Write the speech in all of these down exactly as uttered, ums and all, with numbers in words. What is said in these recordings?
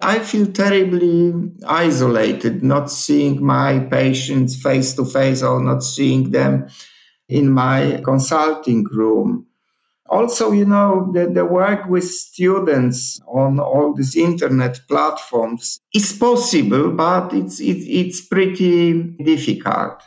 I feel terribly isolated, not seeing my patients face to face or not seeing them in my consulting room. Also, you know, the, the work with students on all these internet platforms is possible, but it's, it, it's pretty difficult.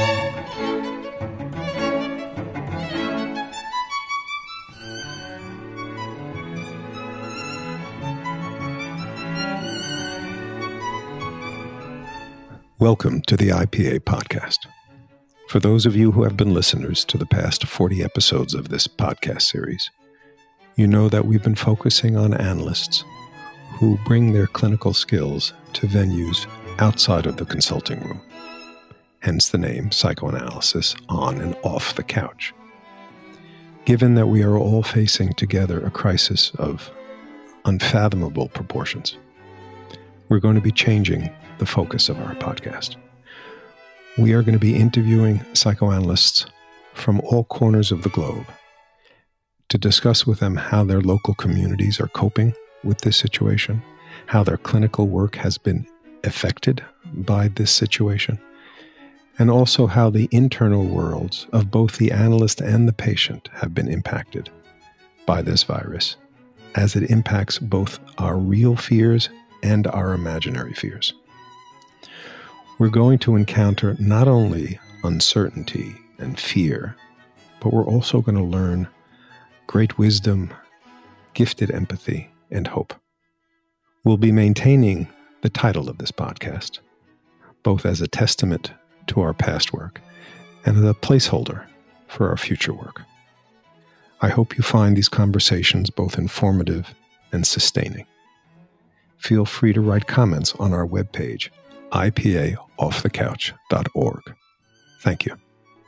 Welcome to the I P A podcast. For those of you who have been listeners to the past forty episodes of this podcast series, you know that we've been focusing on analysts who bring their clinical skills to venues outside of the consulting room, hence the name Psychoanalysis on and off the couch. Given that we are all facing together a crisis of unfathomable proportions, we're going to be changing the focus of our podcast. We are going to be interviewing psychoanalysts from all corners of the globe to discuss with them how their local communities are coping with this situation, how their clinical work has been affected by this situation, and also how the internal worlds of both the analyst and the patient have been impacted by this virus, as it impacts both our real fears and our imaginary fears. We're going to encounter not only uncertainty and fear, but we're also going to learn great wisdom, gifted empathy, and hope. We'll be maintaining the title of this podcast, both as a testament to our past work and as a placeholder for our future work. I hope you find these conversations both informative and sustaining. Feel free to write comments on our webpage, I P A off the couch dot org. Thank you.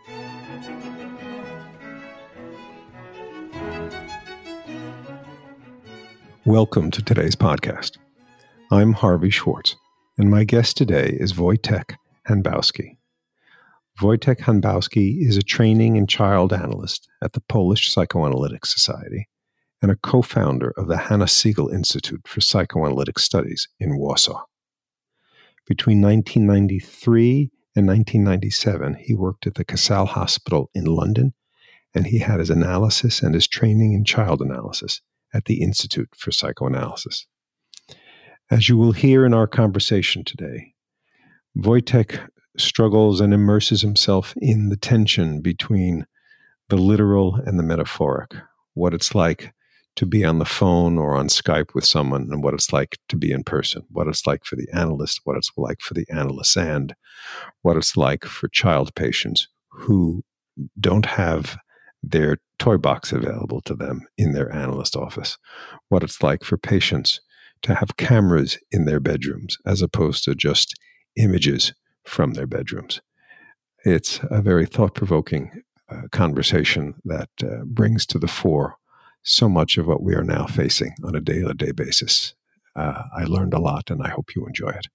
Welcome to today's podcast. I'm Harvey Schwartz, and my guest today is Wojtek Hanbowski. Wojtek Hanbowski is a training and child analyst at the Polish Psychoanalytic Society and a co-founder of the Hanna Segal Institute for Psychoanalytic Studies in Warsaw. Between nineteen ninety-three and nineteen ninety-seven, he worked at the Casale Hospital in London, and he had his analysis and his training in child analysis at the Institute for Psychoanalysis. As you will hear in our conversation today, Wojtek struggles and immerses himself in the tension between the literal and the metaphoric, what it's like to be on the phone or on Skype with someone, and what it's like to be in person, what it's like for the analyst, what it's like for the analyst, and what it's like for child patients who don't have their toy box available to them in their analyst office, what it's like for patients to have cameras in their bedrooms as opposed to just images from their bedrooms. It's a very thought-provoking uh, conversation that uh, brings to the fore so much of what we are now facing on a day-to-day basis. Uh, I learned a lot, and I hope you enjoy it.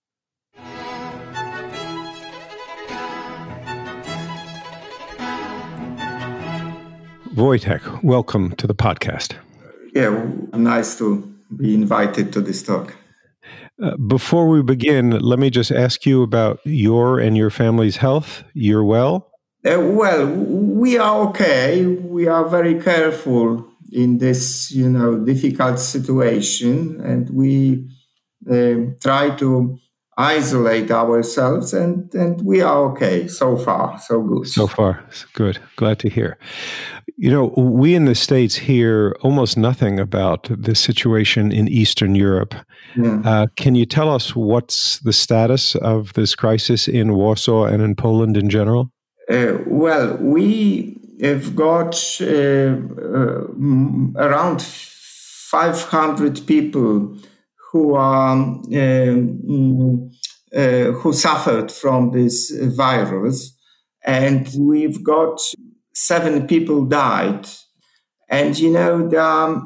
Wojtek, welcome to the podcast. Yeah, nice to be invited to this talk. Uh, before we begin, let me just ask you about your and your family's health. You're well? Uh, well, we are okay. We are very careful in this, you know, difficult situation, and we uh, try to isolate ourselves, and, and we are okay so far, so good. So far, good. Glad to hear. You know, we in the States hear almost nothing about the situation in Eastern Europe. Yeah. Uh, can you tell us what's the status of this crisis in Warsaw and in Poland in general? Uh, well, we have got uh, uh, around five hundred people who are um, uh, who suffered from this virus, and we've got seven people died. And you know, there are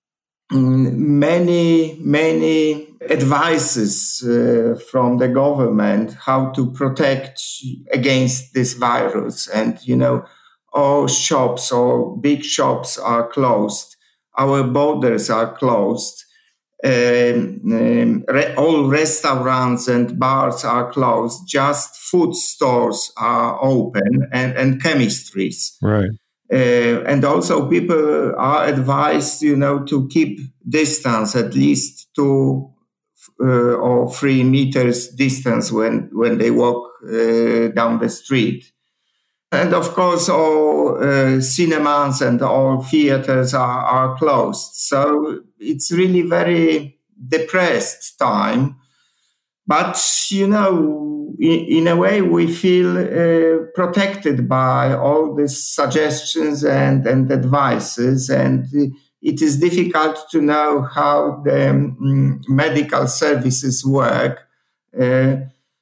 many, many advices uh, from the government how to protect against this virus. And, you know, all shops or big shops are closed. Our borders are closed. Um, um, re- all restaurants and bars are closed. Just food stores are open and, and chemistries. Right. Uh, and also people are advised, you know, to keep distance, at least two uh, or three meters distance when, when they walk uh, down the street. And of course, all uh, cinemas and all theaters are, are closed. So it's really very depressed time. But, you know, in, in a way, we feel uh, protected by all these suggestions and, and advices. And it is difficult to know how the um, medical services work. Uh,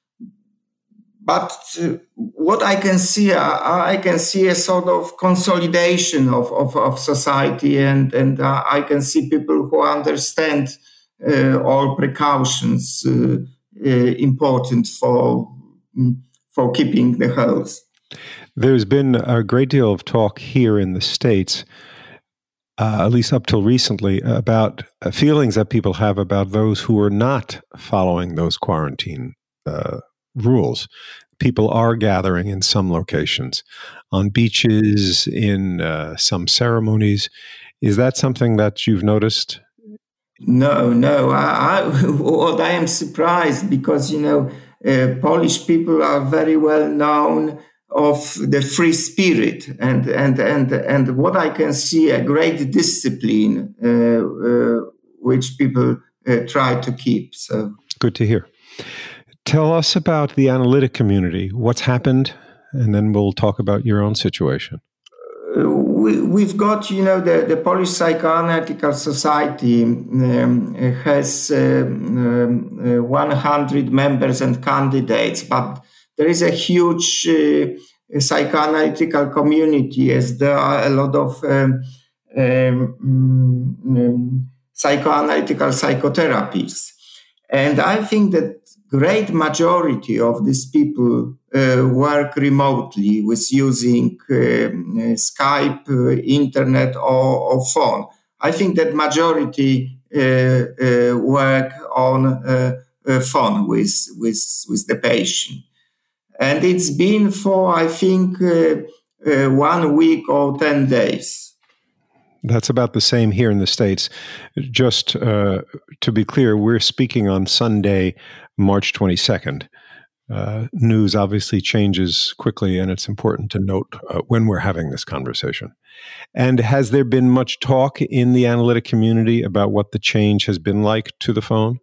but uh, what I can see, I, I can see a sort of consolidation of, of, of society, and, and uh, I can see people who understand uh, all precautions uh, Uh, important for for keeping the health. There's been a great deal of talk here in the States, uh, at least up till recently, about uh, feelings that people have about those who are not following those quarantine uh, rules. People are gathering in some locations, on beaches, in uh, some ceremonies. Is that something that you've noticed? No, no. I, I, what I am surprised, because, you know, uh, Polish people are very well known of the free spirit, and and and and what I can see, a great discipline uh, uh, which people uh, try to keep. So good to hear. Tell us about the analytic community. What's happened, and then we'll talk about your own situation. Uh, we, we've got, you know, the, the Polish Psychoanalytical Society um, has uh, um, uh, one hundred members and candidates, but there is a huge uh, psychoanalytical community, as there are a lot of um, um, um, psychoanalytical psychotherapists. And I think that great majority of these people uh, work remotely with using uh, Skype, uh, internet, or, or phone. I think that majority uh, uh, work on uh, a phone with, with, with the patient. And it's been for, I think, uh, uh, one week or ten days. That's about the same here in the States. Just uh, to be clear, we're speaking on Sunday, March twenty-second. Uh, news obviously changes quickly, and it's important to note uh, when we're having this conversation. And has there been much talk in the analytic community about what the change has been like to the phone?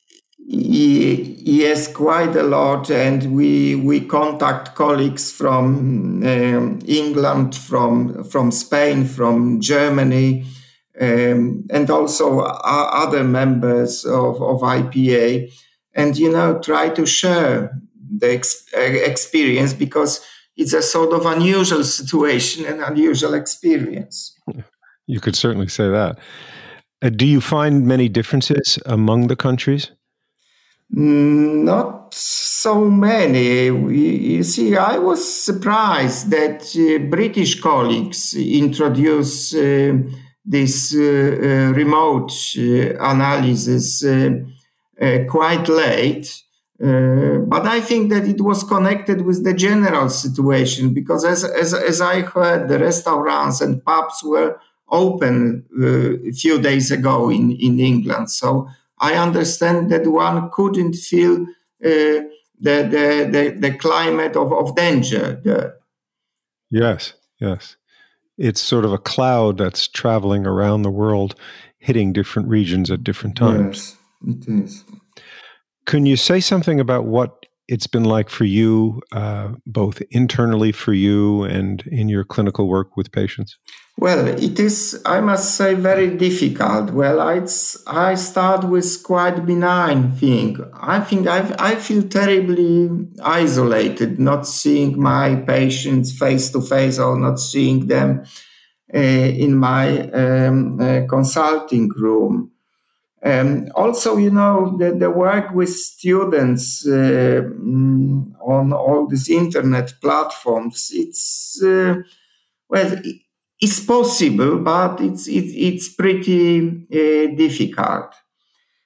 Yes, quite a lot, and we we contact colleagues from um, England, from from Spain, from Germany, um, and also other members of, of I P A, and you know try to share the ex- experience, because it's a sort of unusual situation and unusual experience. You could certainly say that. Uh, do you find many differences among the countries? Not so many. You see, I was surprised that uh, British colleagues introduced uh, this uh, uh, remote uh, analysis uh, uh, quite late. Uh, but I think that it was connected with the general situation, because as, as, as I heard, the restaurants and pubs were open uh, a few days ago in, in England. So I understand that one couldn't feel uh, the, the, the the climate of, of danger there. Yes, yes. It's sort of a cloud that's traveling around the world, hitting different regions at different times. Yes, it is. Can you say something about what it's been like for you, uh, both internally for you and in your clinical work with patients? Well, it is, I must say, very difficult. Well, it's, I start with quite benign thing. I think I've, I feel terribly isolated, not seeing my patients face to face, or not seeing them uh, in my um, uh, consulting room. Um, also, you know, the, the work with students uh, on all these internet platforms, it's, uh, well, it's possible, but it's it, it's pretty uh, difficult.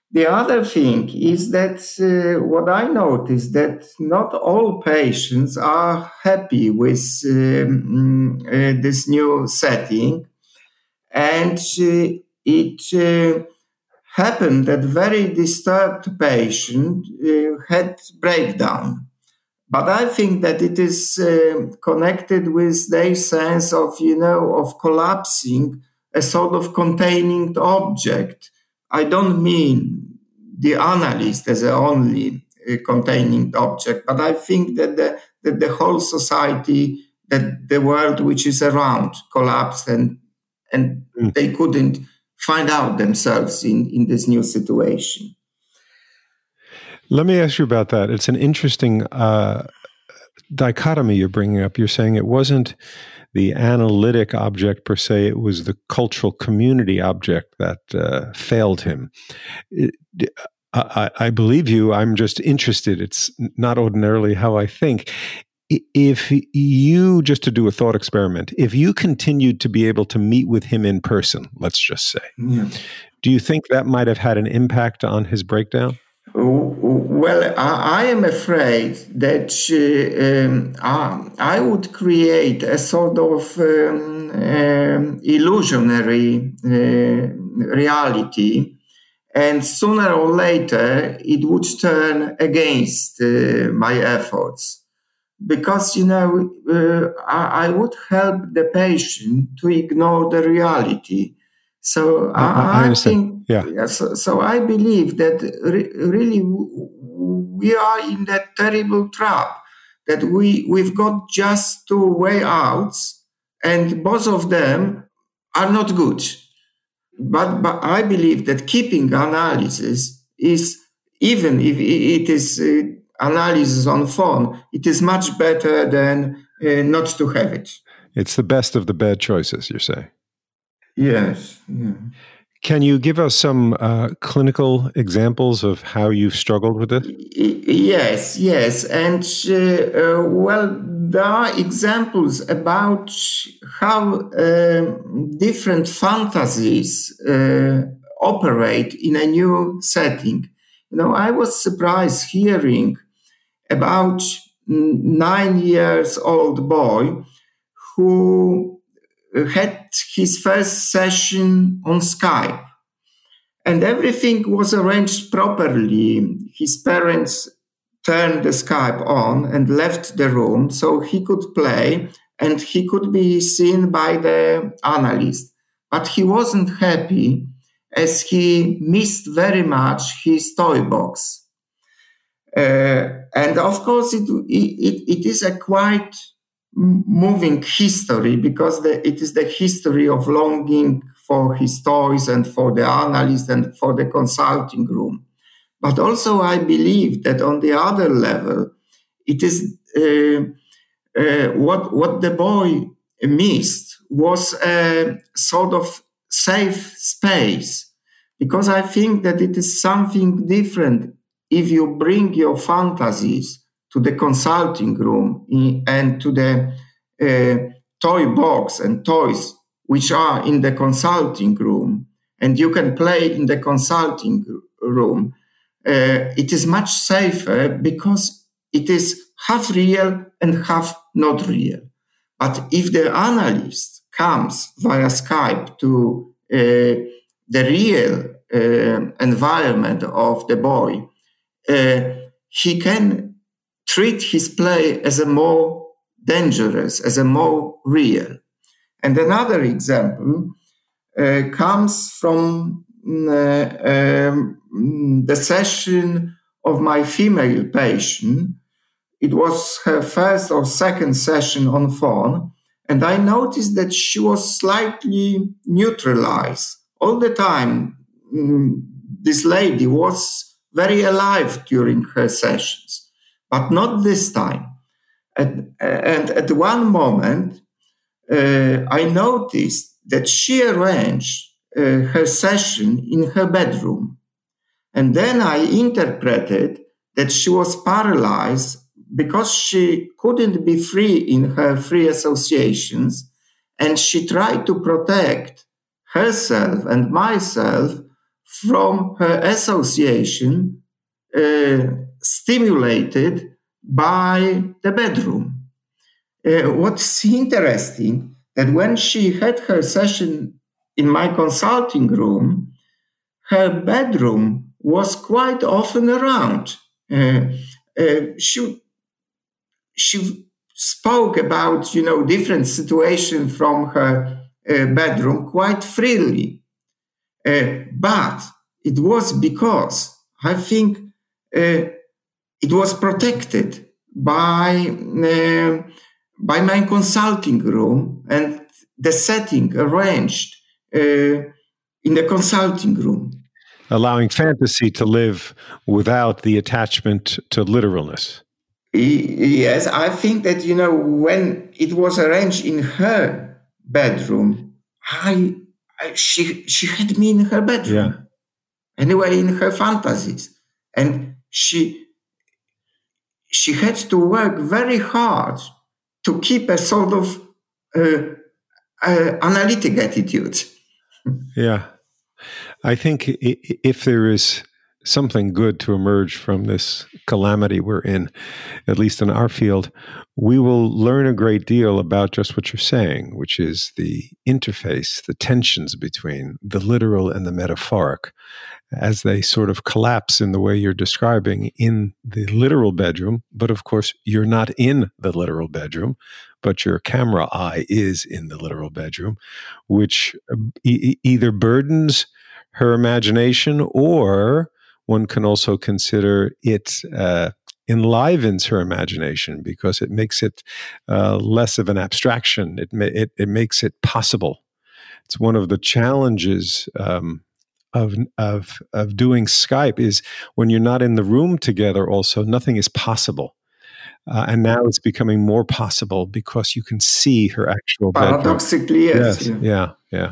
The other thing is that uh, what I noticed that not all patients are happy with um, uh, this new setting, and uh, it uh, happened that very disturbed patient uh, had breakdown. But I think that it is uh, connected with their sense of, you know, of collapsing a sort of containing object. I don't mean the analyst as a only uh, containing object, but I think that the, that the whole society, that the world which is around collapsed, and and mm. they couldn't find out themselves in, in this new situation. Let me ask you about that. It's an interesting uh, dichotomy you're bringing up. You're saying it wasn't the analytic object per se, it was the cultural community object that uh, failed him. It, I, I believe you. I'm just interested. It's not ordinarily how I think. If you, just to do a thought experiment, if you continued to be able to meet with him in person, let's just say, yeah. do you think that might have had an impact on his breakdown? Well, I, I am afraid that uh, um, I, I would create a sort of um, um, illusionary uh, reality, and sooner or later it would turn against uh, my efforts. Because, you know, uh, I, I would help the patient to ignore the reality. So I, I, I think, yeah. So, so I believe that re- really we are in that terrible trap that we we've got just two way outs, and both of them are not good. But but I believe that keeping analysis is, even if it is uh, analysis on phone, it is much better than uh, not to have it. It's the best of the bad choices, you're saying. Yes. Yeah. Can you give us some uh, clinical examples of how you've struggled with this? Yes, yes. And, uh, uh, well, there are examples about how uh, different fantasies uh, operate in a new setting. You know, I was surprised hearing about nine years old boy who had his first session on Skype, and everything was arranged properly. His parents turned the Skype on and left the room so he could play and he could be seen by the analyst. But he wasn't happy as he missed very much his toy box. Uh, and of course, it, it, it is a quite moving history, because the, it is the history of longing for his toys and for the analyst and for the consulting room. But also I believe that on the other level, it is uh, uh, what, what the boy missed was a sort of safe space, because I think that it is something different if you bring your fantasies to the consulting room and to the uh, toy box and toys which are in the consulting room, and you can play in the consulting room. Uh, it is much safer because it is half real and half not real. But if the analyst comes via Skype to uh, the real uh, environment of the boy, uh, he can treat his play as a more dangerous, as a more real. And another example uh, comes from uh, um, the session of my female patient. It was her first or second session on phone, and I noticed that she was slightly neutralized. All the time, um, this lady was very alive during her sessions. But not this time. And, and at one moment, uh, I noticed that she arranged uh, her session in her bedroom. And then I interpreted that she was paralyzed because she couldn't be free in her free associations, and she tried to protect herself and myself from her association uh, stimulated by the bedroom. Uh, what's interesting, that when she had her session in my consulting room, her bedroom was quite often around. Uh, uh, she, she spoke about, you know, different situations from her uh, bedroom quite freely. Uh, but it was because I think uh, it was protected by, uh, by my consulting room and the setting arranged uh, in the consulting room. Allowing fantasy to live without the attachment to literalness. Yes, I think that, you know, when it was arranged in her bedroom, I, I she she had me in her bedroom. Yeah. Anyway, in her fantasies. And she she had to work very hard to keep a sort of uh, uh, analytic attitude. Yeah. I think if there is something good to emerge from this calamity we're in, at least in our field, we will learn a great deal about just what you're saying, which is the interface, the tensions between the literal and the metaphoric, as they sort of collapse in the way you're describing in the literal bedroom. But of course, you're not in the literal bedroom, but your camera eye is in the literal bedroom, which e- either burdens her imagination, or one can also consider it uh, enlivens her imagination, because it makes it uh, less of an abstraction. It, ma- it it makes it possible. It's one of the challenges um, of of of doing Skype, is when you're not in the room together. Also, nothing is possible. Uh, and now it's becoming more possible because you can see her actual bedroom. Paradoxically, yes. Yes, yeah, yeah. yeah.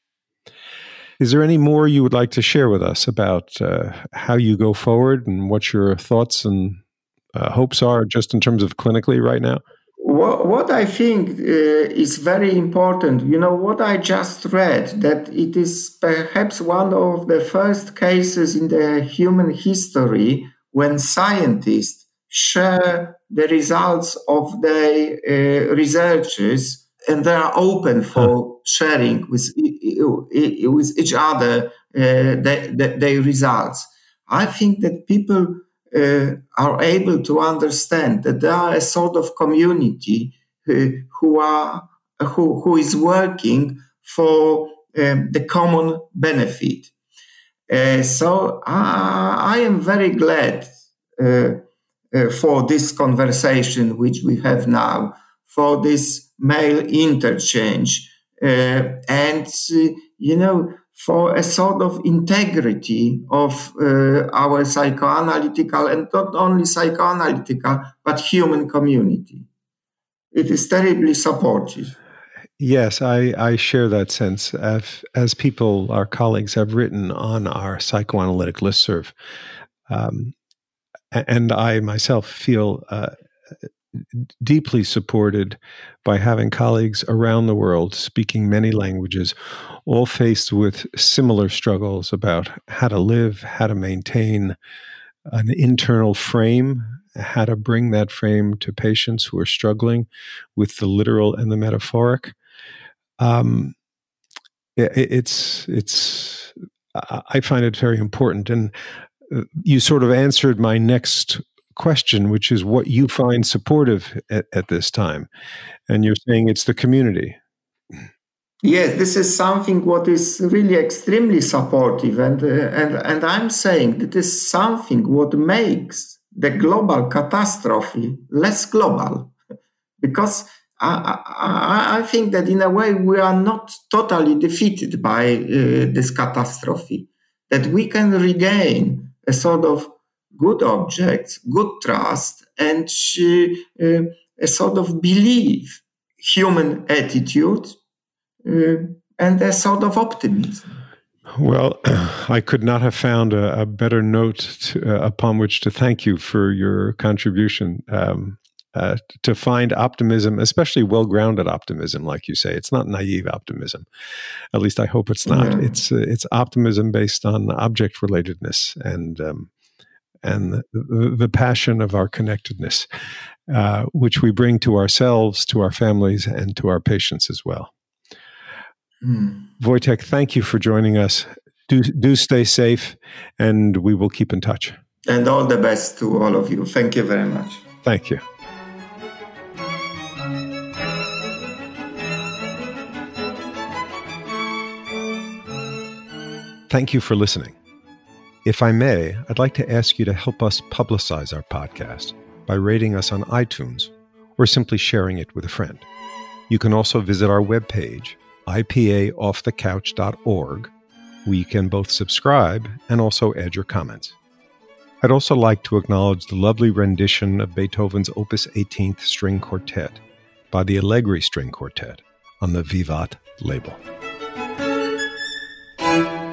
Is there any more you would like to share with us about uh, how you go forward and what your thoughts and uh, hopes are, just in terms of clinically right now? What, what I think uh, is very important, you know, what I just read, that it is perhaps one of the first cases in the human history when scientists share the results of their uh, researches, and they are open for huh. sharing with, with each other uh, their, their results. I think that people uh, are able to understand that there are a sort of community uh, who are who, who is working for um, the common benefit. Uh, so I, I am very glad uh, uh, for this conversation which we have now, for this mail interchange, uh, and uh, you know, for a sort of integrity of uh, our psychoanalytical, and not only psychoanalytical, but human community. It is terribly supportive. Yes, I, I share that sense. As, as people, our colleagues, have written on our psychoanalytic listserv, um, and I myself feel uh, deeply supported by having colleagues around the world speaking many languages, all faced with similar struggles about how to live, how to maintain an internal frame, how to bring that frame to patients who are struggling with the literal and the metaphoric. Um, it, it's it's I find it very important, and you sort of answered my next question, which is what you find supportive at, at this time, and you're saying it's the community. Yes, this is something what is really extremely supportive, and uh, and and I'm saying that is something what makes the global catastrophe less global, because I, I, I think that in a way we are not totally defeated by uh, this catastrophe, that we can regain a sort of good objects, good trust, and uh, uh, a sort of belief, human attitude, uh, and a sort of optimism. Well, I could not have found a, a better note to, uh, upon which to thank you for your contribution. Um, uh, to find optimism, especially well-grounded optimism, like you say. It's not naive optimism. At least I hope it's not. Yeah. It's uh, it's optimism based on object relatedness and um, and the, the passion of our connectedness, uh, which we bring to ourselves, to our families, and to our patients as well. Mm. Wojtek, thank you for joining us. Do do stay safe, and we will keep in touch. And all the best to all of you. Thank you very much. Thank you. Thank you for listening. If I may, I'd like to ask you to help us publicize our podcast by rating us on iTunes or simply sharing it with a friend. You can also visit our webpage, I P A off the couch dot org, where you can both subscribe and also add your comments. I'd also like to acknowledge the lovely rendition of Beethoven's Opus eighteenth String Quartet by the Allegri String Quartet on the Vivat label.